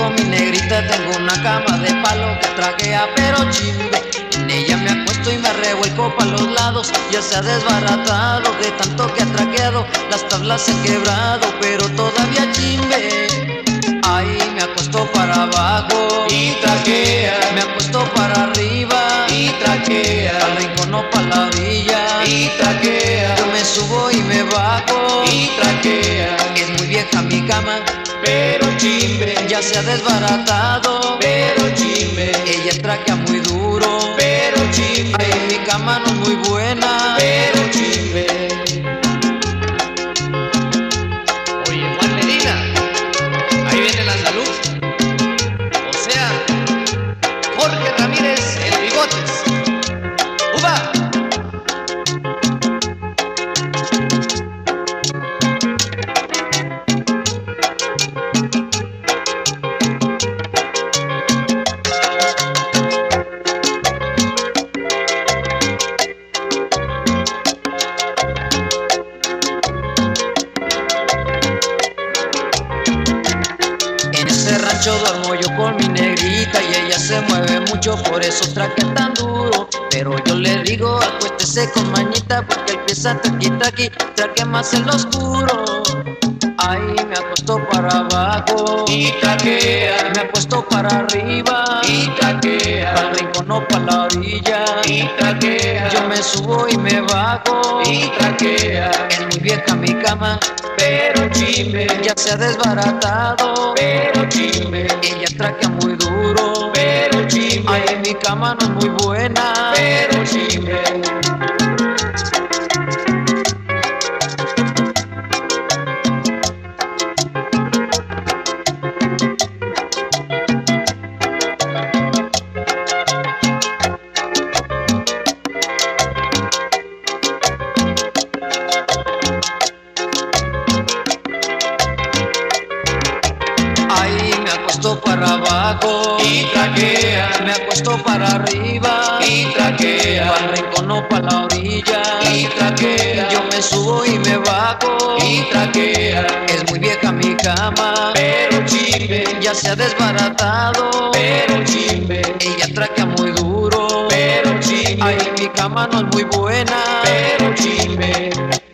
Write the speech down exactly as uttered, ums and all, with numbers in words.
con mi negrita tengo una cama de palo que traquea pero chimbe. En ella me acuesto y me revuelco pa' los lados. Ya se ha desbaratado de tanto que ha traqueado. Las tablas he quebrado pero todavía chimbe. Ay, me acuesto para abajo y traquea, me acuesto para arriba y traquea, al rincón o pa' la orilla y traquea, yo me subo y me bajo y traquea. Es muy vieja mi cama pero chimbe, ya se ha desbaratado pero chimbe, ella traquea muy duro pero chimbe. Ay, mi cama no es muy buena pero chimbe. Oye, Juan Medina, ahí viene el andaluz, o sea, Jorge Ramírez, el Bigotes. ¡Uva! Rancho duermo yo con mi negrita y ella se mueve mucho, por eso traquea tan duro. Pero yo le digo, acuéstese con mañita porque el pie taqui taqui traquea más en lo oscuro. Ay, me acuesto para abajo y traquea, me acuesto para arriba y traquea, al rincón o pa' la orilla y traquea, yo me subo y me bajo y traquea. Es muy vieja mi cama pero chimbe, ya se ha desbaratado pero chimbe, ella traquea muy duro pero chimbe. Ay, mi cama no es muy buena pero chimbe. Ay, me acuesto para abajo y traquea, me acuesto para arriba y traquea, al rincón o pa' la orilla y traquea, yo me subo y me bajo y traquea. Es muy vieja mi cama pero chimbe, ya se ha desbaratado pero chimbe, ella traquea muy duro pero chimbe. Ay, mi cama no es muy buena pero chimbe.